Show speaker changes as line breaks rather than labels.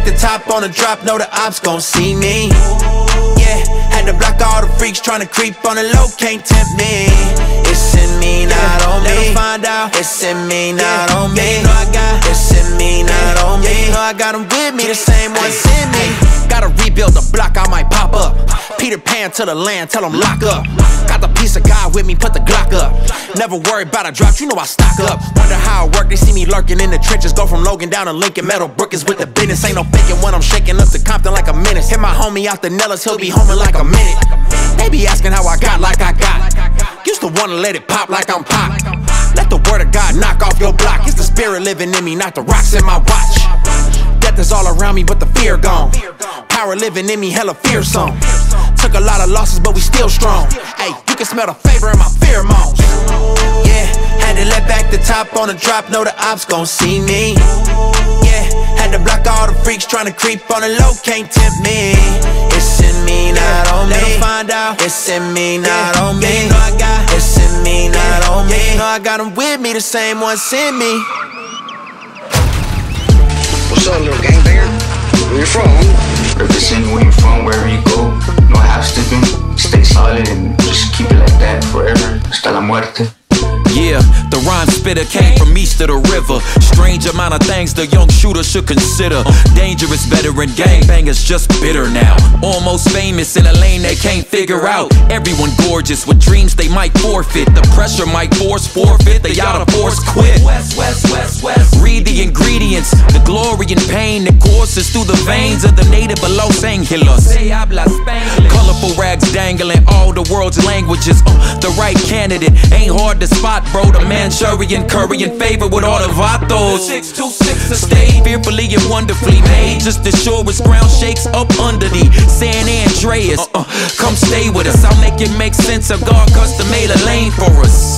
the top on the drop, know the ops gon' see me. Yeah, had to block all the freaks tryna creep on the low, can't tempt me. It's in me, not on me. Never find out. It's in me, not on me. You know I got. It's in me, not on me. You know I got them with me, the same ones in me. Gotta rebuild the block, I might pop up. Peter Pan to the land, tell them lock up. Got the piece of God with me, put the Glock up. Never worry about a drop, you know I stock up. Wonder how it work, they see me lurking in the trenches. Go from Logan down to Lincoln, Metal Brookings with the business. Ain't no faking when I'm shaking up to Compton like a menace. Hit my homie out the Nellis, he'll be home in like a minute. They be asking how I got like I got. Used to wanna let it pop like I'm pop. Let the word of God knock off your block. It's the spirit living in me, not the rocks in my watch. Death is all around me, but the fear gone. Power living in me, hella fearsome. Took a lot of losses, but we still strong. Hey, you can smell the favor in my pheromones. Yeah, had to let back the top on the drop, know the ops gon' see me. Yeah, had to block all the freaks tryna creep on the low, can't tempt me. It's in me, not on me. Never find out. It's in me, not on me. You know I got. It's in me, not on me. You know I got them with me, the same ones in me.
What's up, little gangbanger? Where you from?
Representing where you from, wherever you go. No half stepping, stay solid and just keep it like that forever. Hasta la muerte.
Yeah, the rhyme spitter came from east of the river. Strange amount of things the young shooter should consider. Dangerous veteran gangbangers just bitter now. Almost famous in a lane they can't figure out. Everyone gorgeous with dreams they might forfeit. The pressure might forfeit. They out of force quit. West. Read the ingredients. The glory and pain that courses through the veins of the native of Los Angeles. Colorful rags dangling all the world's languages. The right candidate ain't hard to spot, bro. The Manchurian curry in favor with all the vatos. 626 stay fearfully and wonderfully made. Just as sure as ground shakes up under the San Andreas. Come stay with us, I'll make it make sense. Of God custom made a lane for us.